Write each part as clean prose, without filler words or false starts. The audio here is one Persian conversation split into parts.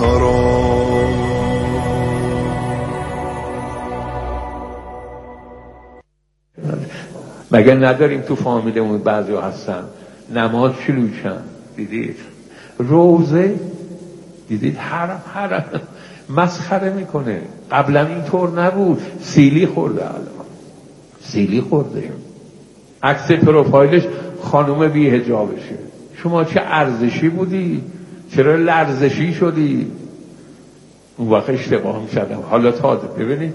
را. مگر نداریم تو فامیلمون بعضی هستن نماز شلوشن، دیدید روزه، دیدید حرم مسخره میکنه. قبلا اینطور نبود، سیلی خورده، الان سیلی خورده، عکس پروفایلش خانوم بی حجابشه. شما چه ارزشی بودی؟ چرا لرزشی شدی؟ اون وقت اشتباه میشدم، حالا تازه ببینید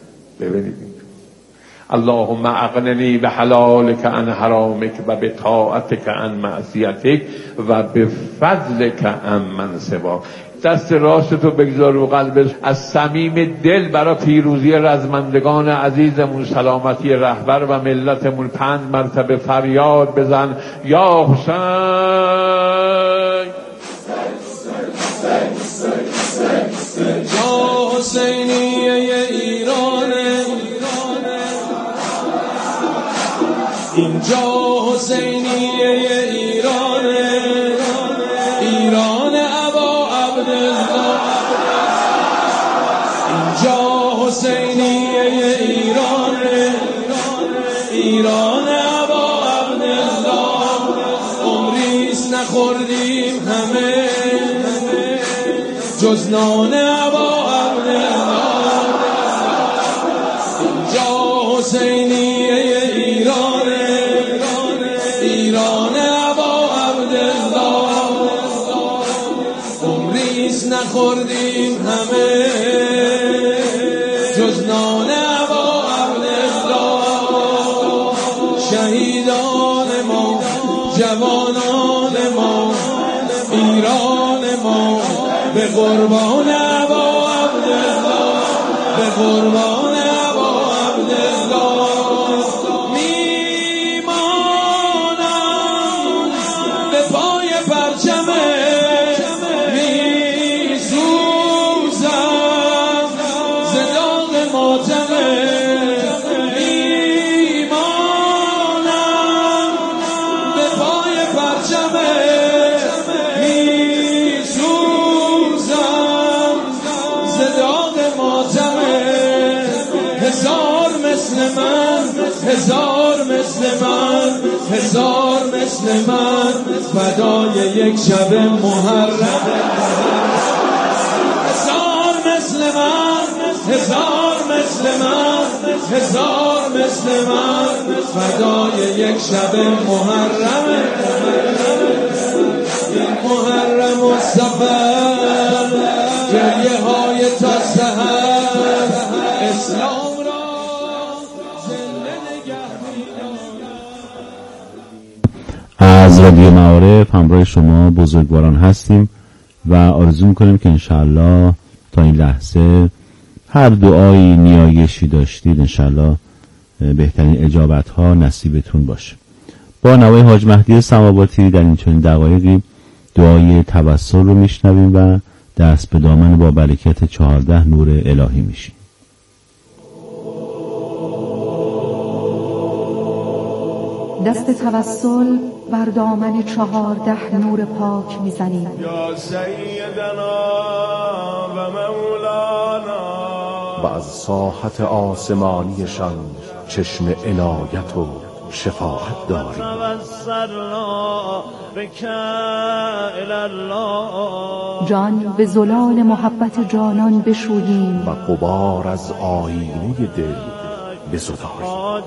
اللهم اغننی به حلالک عن حرامک و به طاعتک عن معصیتک و به فضلک عن من سواک. دست راستتو بگذار رو قلبت، از صمیم دل برای پیروزی رزمندگان عزیزمون، سلامتی رهبر و ملتمون 5 مرتبه فریاد بزن یا حسین. یا حسینیه ایرانه، اینجا حسینیه ایرانه، ایران ابا عبدالله. اینجا حسینیه ایرانه، ایران ابا عبدالله. عمریست نخوردیم همه جز نان ابا عبدالله. اینجا حسینیه ایرانه، ایران ابا عبدالله. عمریست نخوردیم همه جز نان ابا عبدالله. شهیدان ما، جوانان ما، ایران ما به قربان ابا عبدالله، به قربان ابا عبدالله. میمانم به پای پرچمه، میسوزم ز داغ ماتمه. میمانم به پای پرچمه، میسوزم ز داغ ماتمه. هزار مثل من، هزار مثل من، هزار مثل من فدای یک شب محرم. هزار مثل من، هزار مثل من، هزار مثل من فدای یک شب محرم. این محرم و سفر گریه های تا سحر اسلام را زنده نگه می‌دارد. از رادیو معارف همراه شما بزرگواران هستیم و آرزو میکنیم که انشاءالله تا این لحظه هر دعایی نیایشی داشتید انشاءالله بهترین اجابت ها نصیبتون باشه. با نوای حاج مهدی سماواتی در این چنین دقایقی دعای توسل رو میشنویم و دست به دامن با برکت 14 نور الهی میشیم. دست توسل بر دامن 14 نور پاک میزنیم. یا سیدنا و مولانا. و از ساحت آسمانیشان چشم عنایت و شفاعت داریم. جان به زلال محبت جانان بشوییم و غبار از آینه دل بزداییم.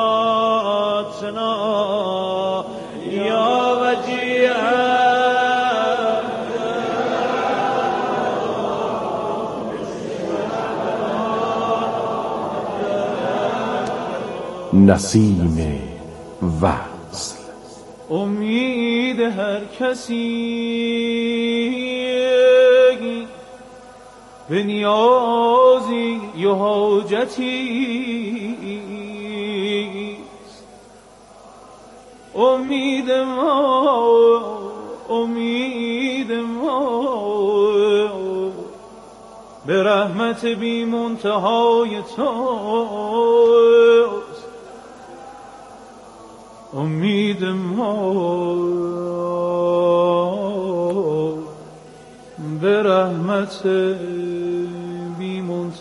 یا وجیه نسیم وصل. امید هر کسی به نیازی و حاجتی، امید ما به رحمت بی منتهای توست. امید ما به رحمت بی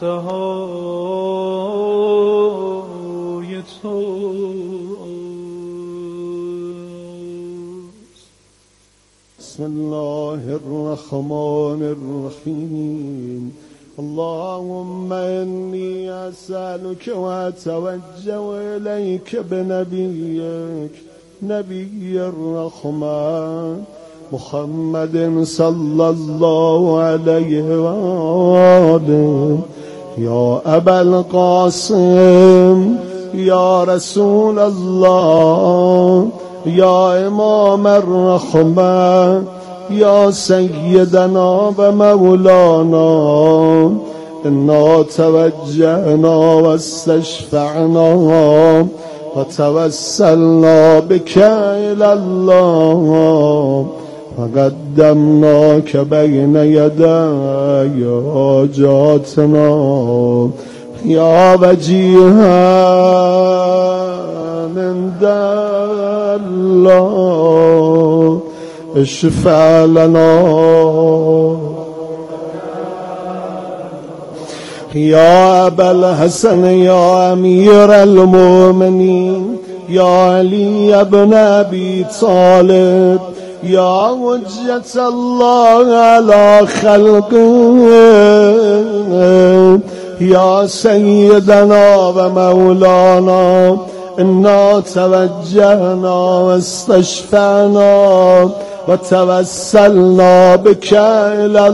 منتهای تو. بسم الله الرحمن الرحیم. اللهم إني أسألك وأتوجه إليك بنبيك نبي الرحمن محمد صلى الله عليه وآله. يا أبا القاسم يا رسول الله يا إمام الرحمة يا سيدنا ومولانا إنا توجهنا واستشفعنا وتوسلنا بك إلى الله وقدمناك بين يدي حاجاتنا يا وجيها عند الله اشفع لنا يا أبا الحسن يا أمير المؤمنين يا علي بن أبي طالب يا حجة الله على خلقه يا سيدنا ومولانا إنا توجهنا واستشفعنا وتوسلنا بك إلى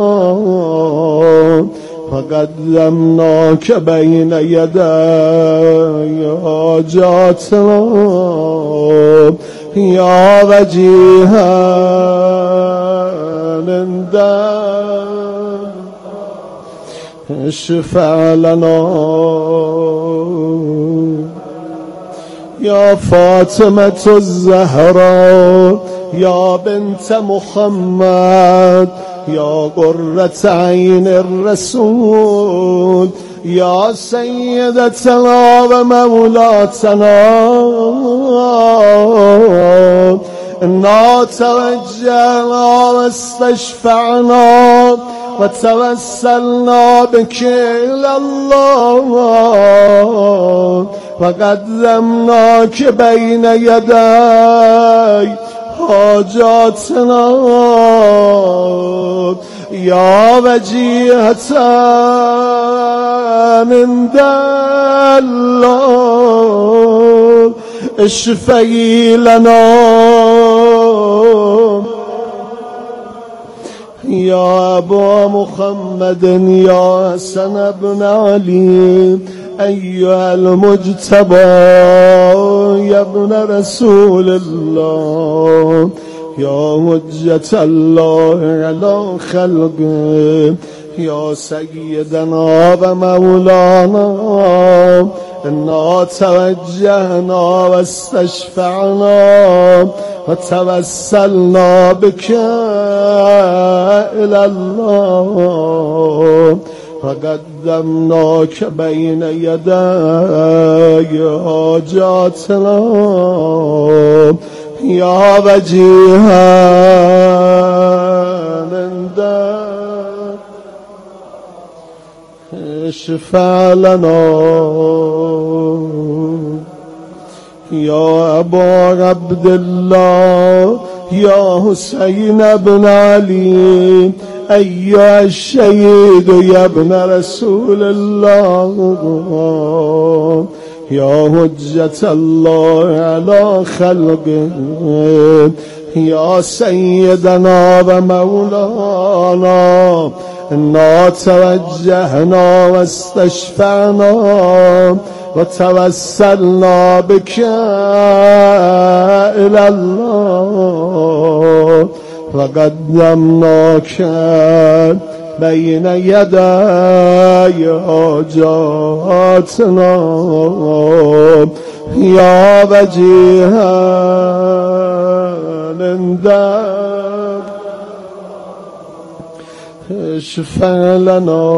الله فقدمناك بين يدي حاجاتنا يا وجيها عند اشفع لنا يا فاطمة الزهراء يا بنت محمد يا قرة عين الرسول يا سيدتنا ومولاتنا إنا توجهنا واستشفعنا وتوسلنا بك إلى الله وقدمناك بين يدي حاجاتنا يا وجيهة عند الله اشفعي لنا يا أبا محمد يا حسن بن علي أيها المجتبى يا ابن رسول الله يا حجة الله على خلقه يا سيدنا ومولانا إنا توجهنا واستشفعنا وتوسلنا بك إلى الله فقدمناك بين يدي حاجاتنا يا وجيها عند اشفع لنا يا أبا عبد الله يا حسين بن علي أيها الشهيد يا ابن رسول الله يا حجة الله على خلقه يا سيدنا ومولانا إنا توجهنا واستشفعنا وتوسلنا بك إلى الله وقدمناك بين يدي حاجاتنا يا وجيها عند اشفع لنا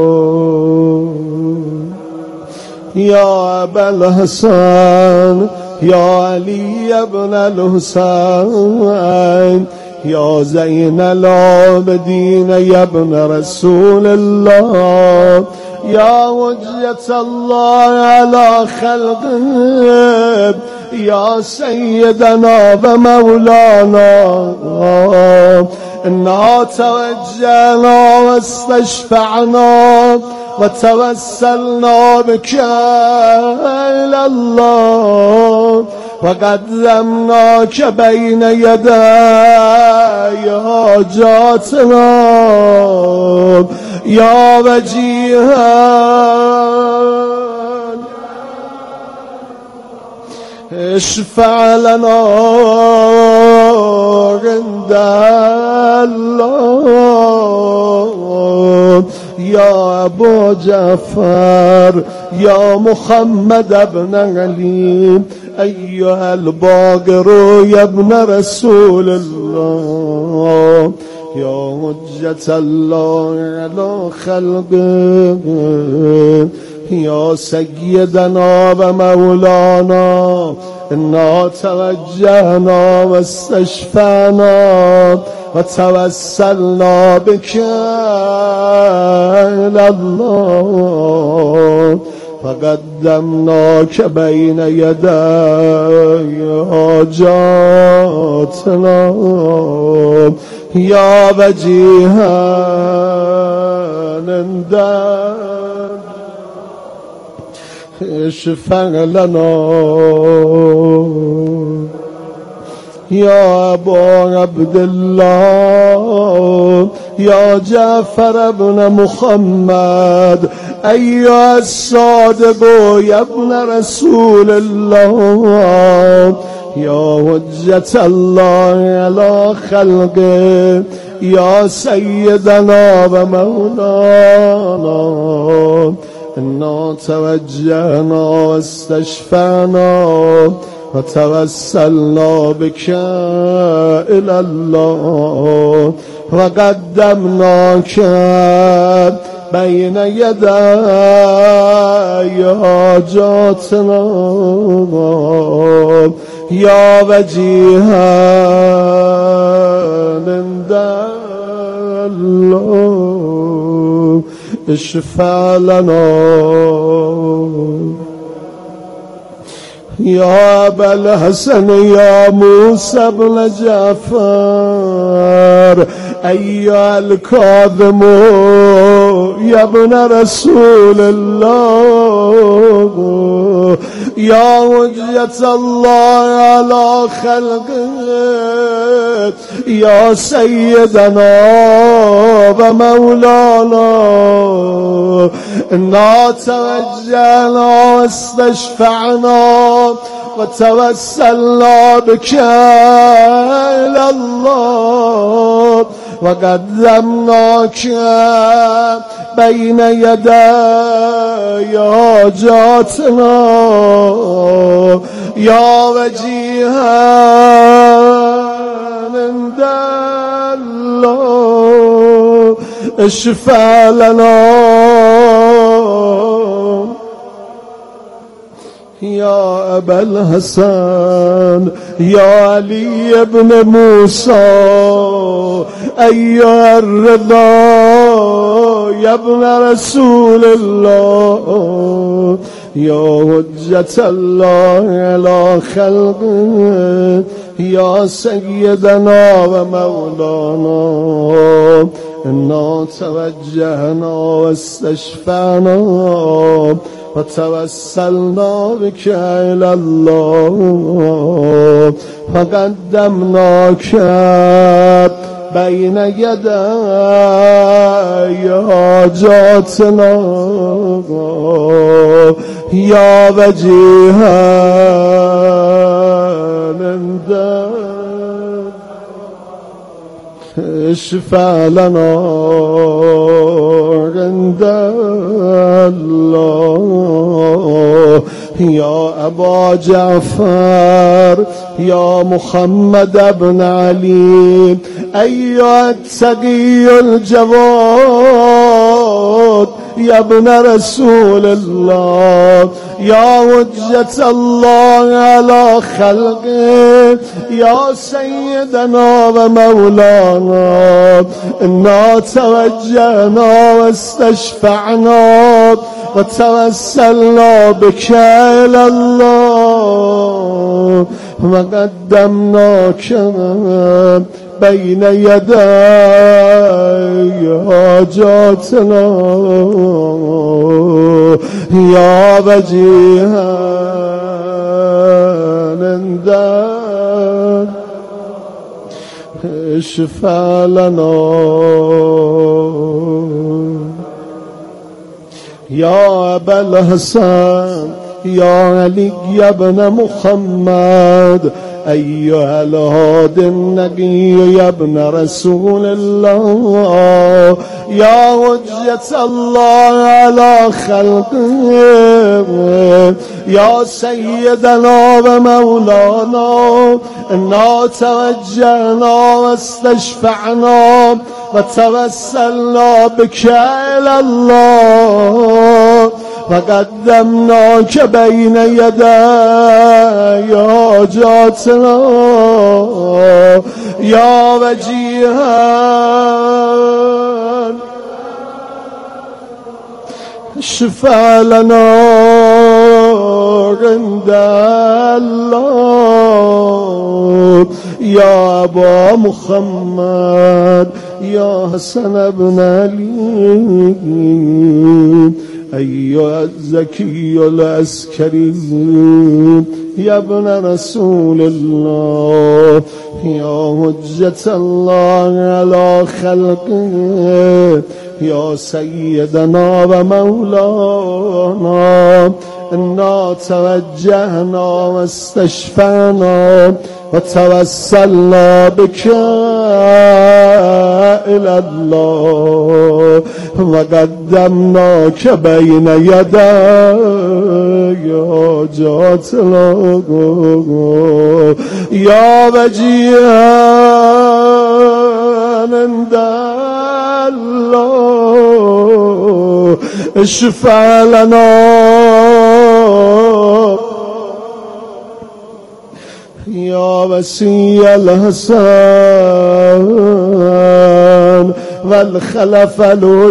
يا أبا الحسن يا علي بن الحسين يا زين العابدين يا ابن رسول الله يا وجية الله على خلقه يا سيدنا ومولانا إنا توجهنا واستشفعنا وتوسلنا بك إلى الله وقدمناك بين يدي حاجاتنا يا وجيها اشفع لنا عند الله يا أبو جعفر يا محمد بن علي أيها الباقر يا ابن رسول الله يا حجة الله على خلقه يا سيدنا ومولانا إنا توجهنا واستشفعنا وتوسلنا بك إلى الله فقدمناك بين يدي حاجاتنا يا وجيها نندم اشفع لنا يا أبو عبد الله يا جعفر بن محمد أيها الصادق يا ابن رسول الله يا حجة الله على خلقه يا سيدنا ومولانا إنا توجهنا واستشفعنا وتوسلنا بك إلى الله وقدمناك بين يدي حاجاتنا يا وجيها عند الله اشفع لنا يا أبا الحسن يا موسى بن جعفر أيها الكاظم يا ابن رسول الله يا وجية الله على خلقه يا سيدنا ومولانا إنا توجهنا واستشفعنا وتوسلنا بك إلى الله وقدمناك بين يدي حاجاتنا يا وجيها عند الله اشفع لنا يا أبا الحسن يا علي بن موسى أيها الرضا يا ابن رسول الله يا حجة الله على خلقه يا سيدنا ومولانا إنا توجهنا واستشفعنا وتوسلنا بك إلى الله فقدمناك بين يدي حاجاتنا يا وجيها عند اشفع لنا عند الله يا أبا جعفر يا محمد بن علي أيها التقي الجواد يا ابن رسول الله يا حجة الله على خلقه يا سيدنا ومولانا إنا توجهنا واستشفعنا وتوسلنا بك إلى الله وقدمناك بين يدي حاجاتنا يا وجيها عندك اشفع لنا يا أبا الحسن يا علي يا ابن محمد أيها الهادي النقي يا ابن رسول الله يا حجة الله على خلقه يا سيدنا ومولانا إنا توجهنا واستشفعنا وتوسلنا بك إلى الله وقدمناك بين يدي حاجاتنا يا وجيها اشفع لنا عند الله يا أبا محمد يا حسن بن علي أيها الزكي العسكري يا ابن رسول الله يا حجة الله على خلقه يا سيدنا ومولانا إنا توجهنا واستشفعنا وتوسلنا بك إلى الله وقدمناك بين يدي حاجاتنا يا وجيها عند الله اشفع لنا يا وسي الحسن والخلف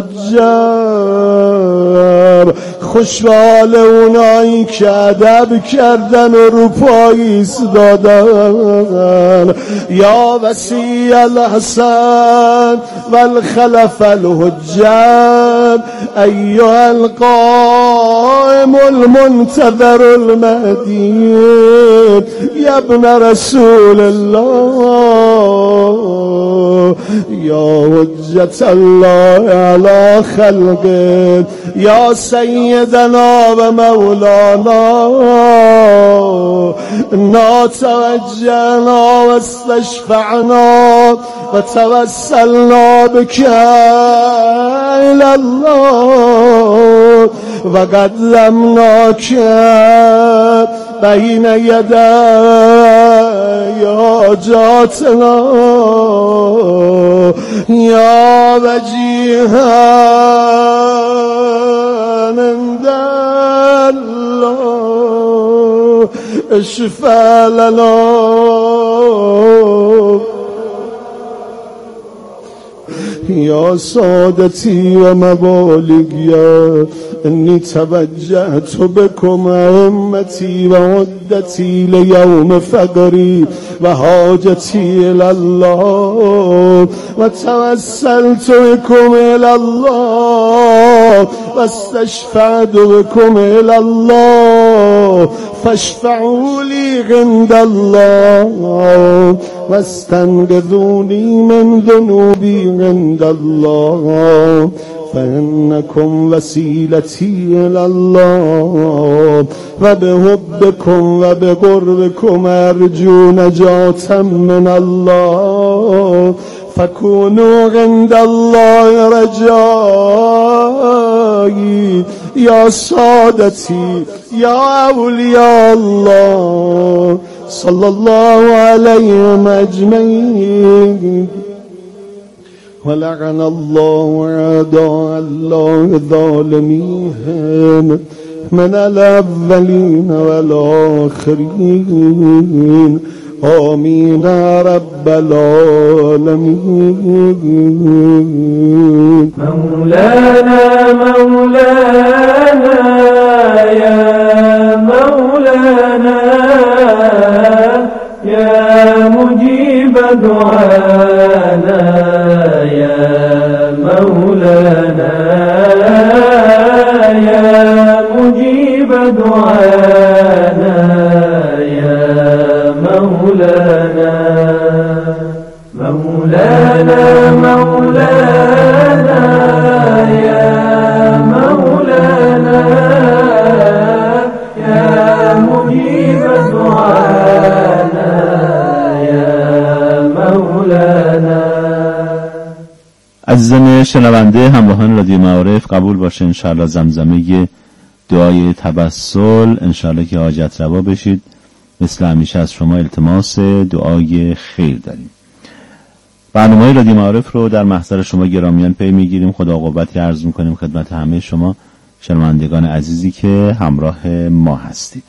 الحجار خوشحال اونایی که ادب کردن و رو پای ایستادن یا وسیع الحسن والخلف الحجار ایها القائم المنتظر المهدی یا ابن رسول الله یا حجة الله على خلقه يا سيدنا ومولانا إنا توجهنا واستشفعنا وتوسلنا بك إلى الله وقدمناك بين يدي حاجاتنا يا وجيها عند الله اشفع لنا يا سادتي ومبالغي إني توجهت بكم أئمتي وعدتي ليوم فقري وحاجتي إلى الله وتوسلت بكم إلى الله واستشفعت بكم إلى الله فاشفعوا لي عند الله واستنقذوني من ذنوبي عند الله فإنكم وسيلتي إلى الله وبحبكم وبقربكم أرجو نجاة من الله فكونوا عند الله رجائي يا سادتي يا أولياء الله صلى الله عليهم أجمعين ولعن الله أعداء الله ظالميهم من الأولين والآخرين آمين رب العالمين. مولانا مولانا يا مولانا يا مجيب دعانا يا مولانا يا مجيب دعانا يا مولانا مولانا مولانا يا مولانا يا مجيب دعانا يا مولانا. عزیزان شنونده همراهان رادیو معارف، قبول باشه انشاءالله زمزمه دعای توسل، انشاءالله که حاجت روا بشید. مثل همیشه از شما التماس دعای خیر داریم. برنامه رادیو معارف رو در محضر شما گرامیان پی میگیریم. خدا قوتی عرض میکنیم خدمت همه شما شنوندگان عزیزی که همراه ما هستید.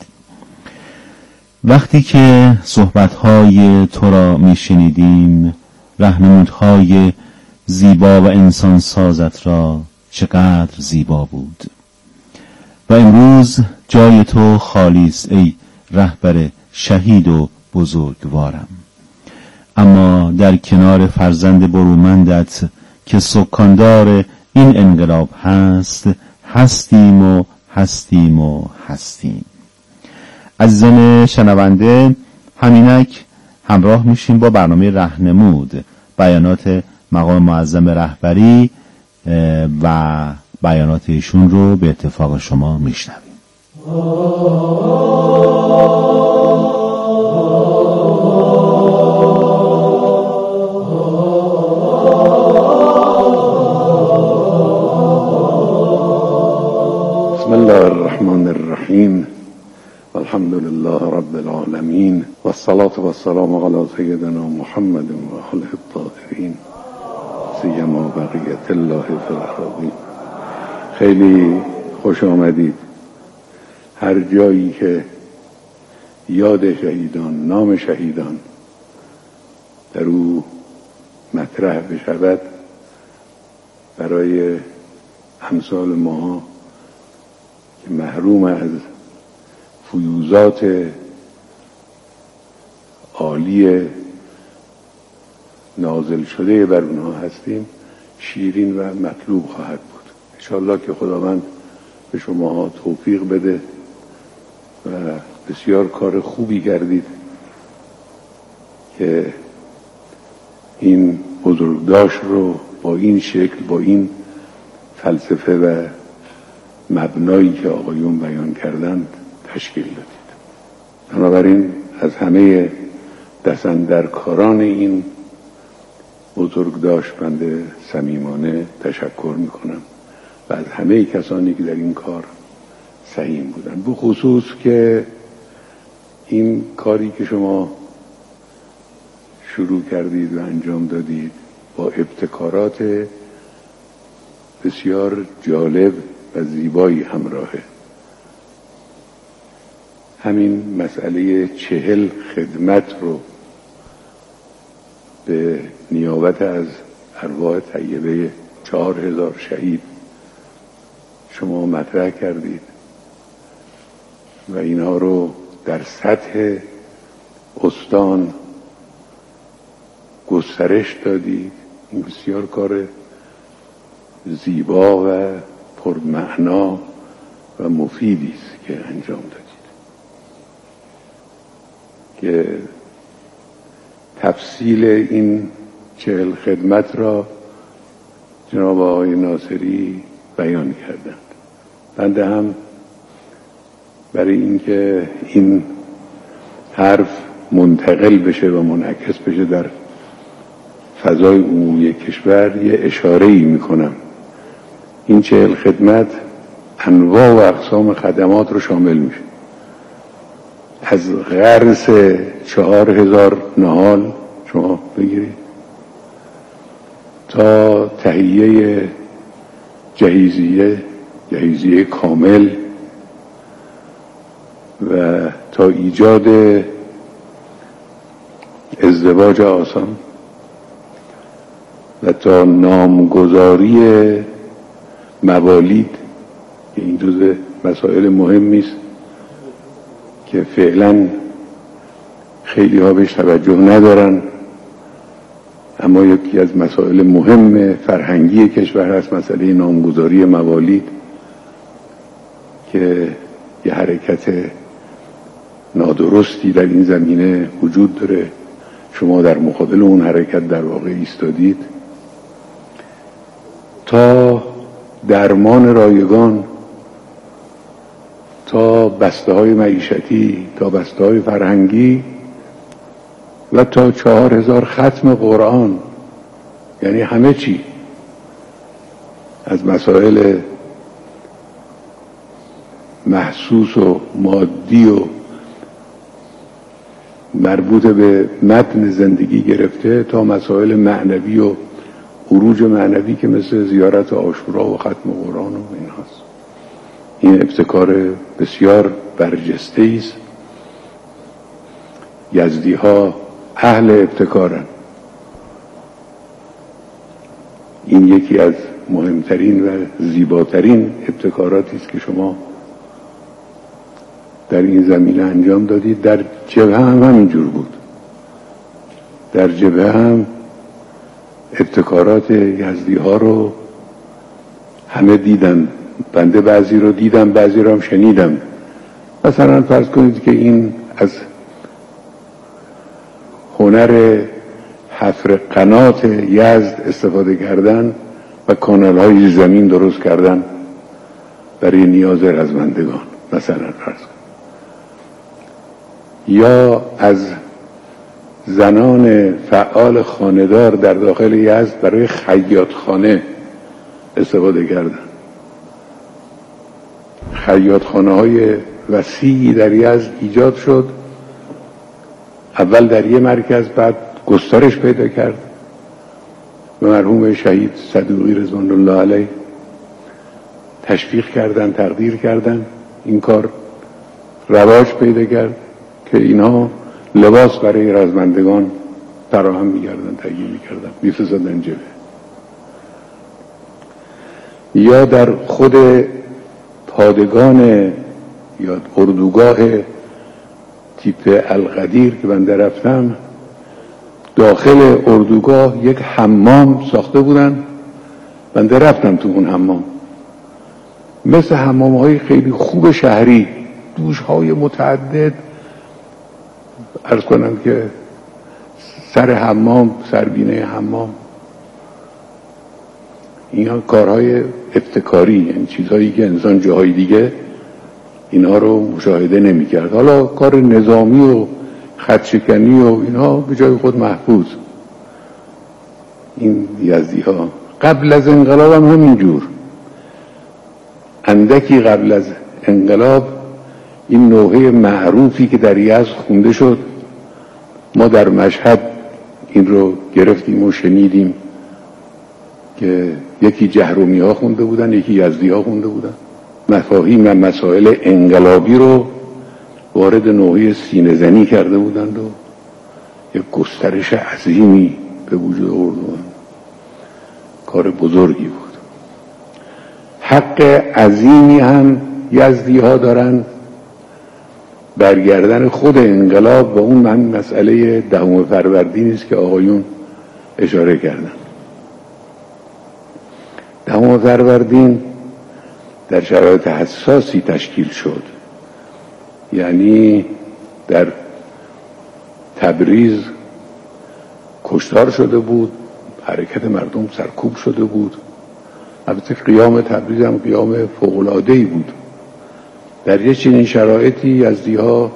وقتی که صحبت‌های تو را میشنیدیم، راهنمودهای زیبا و انسان سازت را چقدر زیبا بود. و امروز جای تو خالی است ای رهبر شهید و بزرگوارم. اما در کنار فرزند برومندت که سکاندار این انقلاب هست، هستیم و هستیم و هستیم. عزیزان شنونده، همینک همراه میشیم با برنامه راهنمود، بیانات مقام معظم رهبری و بیانات ایشون رو به اتفاق شما میشنویم. بسم الله الرحمن الرحیم والحمد لله رب العالمین والصلاة والسلام علی سیدنا محمد و آله الطاهرین سیما بقیت الله فی الارضین. خیلی خوش آمدید. هر جایی که یاد شهیدان، نام شهیدان در او مطرح بشود، برای امثال ما که محروم از فیوزات عالی نازل شده بر اونها هستیم، شیرین و مطلوب خواهد بود. انشاءالله که خداوند به شما توفیق بده و بسیار کار خوبی کردید که این بزرگداشت رو با این شکل، با این فلسفه و مبنایی که آقایون بیان کردند تشکیل دادید. بنابراین از همه دستاندرکاران این بزرگداشت بنده صمیمانه تشکر میکنم و از همه کسانی که در این کار سهیم بودن، به خصوص که این کاری که شما شروع کردید و انجام دادید با ابتکارات بسیار جالب و زیبایی همراهه. همین مسئله 40 خدمت رو به نیابت از ارواح طیبه 4000 شهید شما مطرح کردید و اینها رو در سطح استان گسترش دادید. این بسیار کار زیبا و پرمعنا و مفیدی است که انجام دادید، که تفصیل این 40 خدمت را جناب آقای ناصری بیان کردند. بنده هم برای اینکه این حرف منتقل بشه و منعکس بشه در فضای عمومی کشور یه اشاره‌ای میکنم. این 40 خدمت انواع و اقسام خدمات رو شامل میشه، از غرس 4000 نهال شما بگیرید تا تهیه جهیزیه کامل و تا ایجاد ازدواج آسان و تا نامگذاری موالید که این جزء مسائل مهمی است که فعلا خیلی ها بهش توجه ندارن، اما یکی از مسائل مهم فرهنگی کشور هست مسئله نامگذاری موالید که یه حرکت نادرستی در این زمینه وجود داره. شما در مقابل اون حرکت در واقع ایستادید. تا درمان رایگان، تا بسته‌های معیشتی، تا بسته‌های فرهنگی و تا 4000 ختم قرآن، یعنی همه چی از مسائل محسوس و مادی و مربوط به متن زندگی گرفته تا مسائل معنوی و عروج معنوی که مثل زیارت عاشورا و ختم قرآن و این هست. این ابتکار بسیار برجسته است. یزدی ها اهل ابتکارن. این یکی از مهمترین و زیباترین ابتکاراتی است که شما در این زمینه انجام دادید. در جبهه هم همینجور بود. در جبهه هم ابتکارات یزدی ها رو همه دیدن. بنده بعضی رو دیدم، بعضی رو هم شنیدم. مثلا فرض کنید که این از هنر حفر قنات یزد استفاده کردن و کانال های زمین درست کردن برای نیاز رزمندگان مثلا فرض کنید. یا از زنان فعال خانه‌دار در داخل یزد برای خیاطخانه استفاده کردن. خیاطخانه های وسیعی در یزد ایجاد شد. اول در یه مرکز، بعد گسترش پیدا کرد. به مرحوم شهید صدوقی رضوان الله علیه تشویق کردن، تقدیر کردن. این کار رواج پیدا کرد که اینها لباس برای رزمندگان فراهم می‌کردن، تهیه می‌کردن، می‌فرستادن جبهه. یا در خود پادگان یا اردوگاه تیپ القدیر که من رفتم، داخل اردوگاه یک حمام ساخته بودن. من رفتم تو اون حمام، مثل حمام‌های خیلی خوب شهری، دوش‌های متعدد. عرض کنم که سر حمام، سربینه حمام، اینا کارهای ابتکاری، یعنی چیزهایی که انسان جاهای دیگه اینا رو مشاهده نمی کرد. حالا کار نظامی و خطشکنی و اینا به جای خود محفوظ. این یزدی ها قبل از انقلاب هم همینجور، اندکی قبل از انقلاب این نوحه معروفی که در یزد خونده شد، ما در مشهد این رو گرفتیم و شنیدیم که یکی جهرومی ها خونده بودن، یکی یزدی ها خونده بودن. مفاهیم و مسائل انقلابی رو وارد نوحه سینه زنی کرده بودند و یک گسترش عظیمی به وجود آوردن. کار بزرگی بود. حق عظیمی هم یزدی ها دارن برگردن خود انقلاب و اون مسئله 10 فروردین است که آقایون اشاره کردن. 10 فروردین در شرایط حساسی تشکیل شد. یعنی در تبریز کشتار شده بود، حرکت مردم سرکوب شده بود. البته قیام تبریز هم قیام فوق‌العاده‌ای بود. در یه چنین شرایطی یزدی‌ها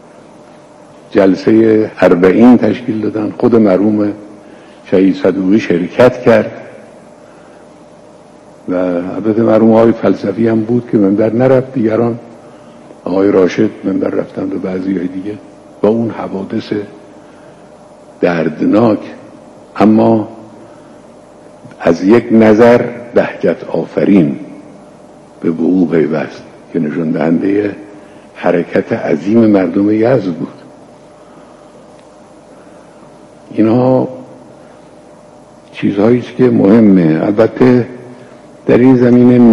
جلسه 40 تشکیل دادن. خود مرحوم شهید صدوقی شرکت کرد و البته مرحوم های فلسفی هم بود که منبر نرفت. دیگران آقای راشد منبر رفتند و بعضی های دیگه با اون حوادث دردناک. اما از یک نظر بهجت آفرین به وقوع پیوست که نشان دهنده حرکت عظیم مردم یزد بود. اینها چیزهایی است که مهمه. البته در این زمینه